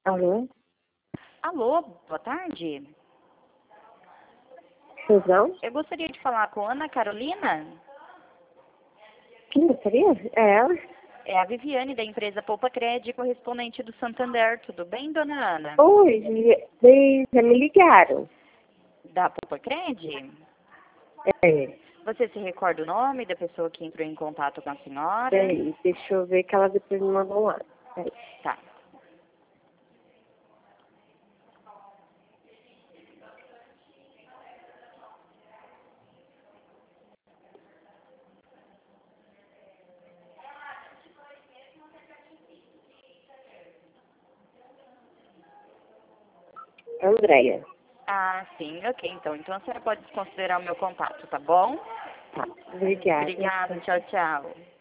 Alô? Alô, boa tarde. Suzão? Eu gostaria de falar com Ana Carolina. Quem gostaria? É ela? É a Viviane, da empresa Poupa Cred, correspondente do Santander. Tudo bem, dona Ana? Oi, vocês já me ligaram. Da Poupa Cred? É, Você se recorda o nome da pessoa que entrou em contato com a senhora? peraí, deixa eu ver que ela depois me mandou lá. Peraí. Tá. Andréia. Ah, sim, ok. Então a senhora pode desconsiderar o meu contato, tá bom? Tá, obrigada. Obrigada, tchau, tchau.